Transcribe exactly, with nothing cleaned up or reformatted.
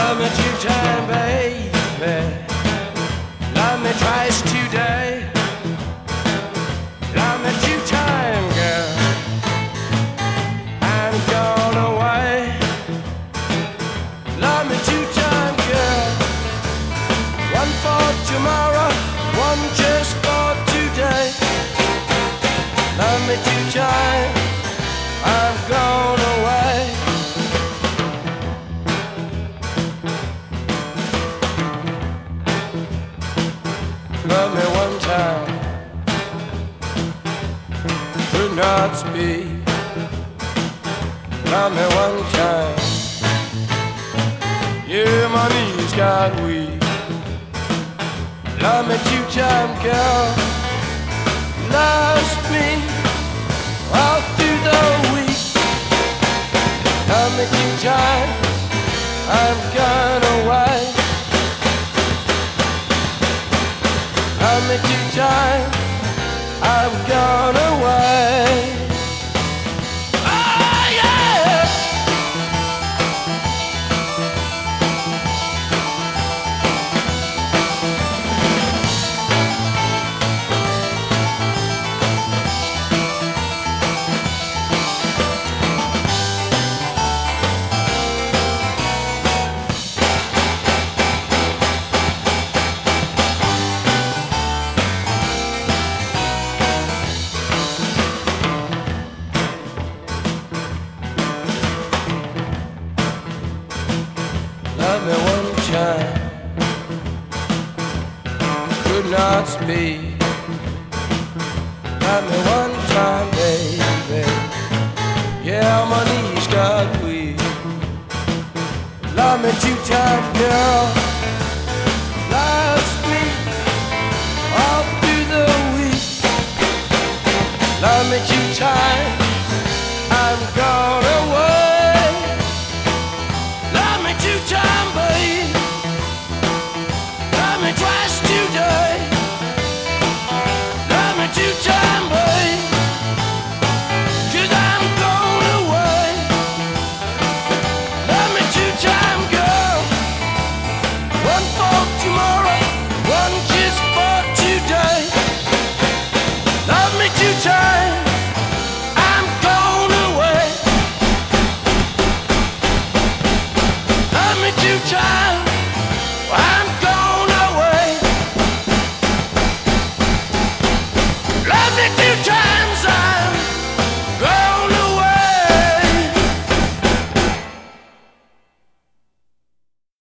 Love me two time, baby. Love me twice today. Love me two time, girl. I'm gone away. Love me two time, girl. One for tomorrow, one just for today. Love me two time, I'm gone away. Love me one time, could not speak. Love me one time, yeah, my knees got weak. Love me two time, girl. Lost me all through the week. Love me two time, I'm gone away. Love me two time, I'm gone away. Oh yeah. Love me one time, could not speak. Love me one time, baby. Yeah, my knees got weak. Love me two time, girl. Lost me all through the week. Love me two time, I'm gone away. Love me two time, babe. Love me twice today. Love me two time, babe. Cause I'm going away. Love me two time, girl. One for tomorrow, one kiss for today. Love me two time, I'm going away. Love me two time.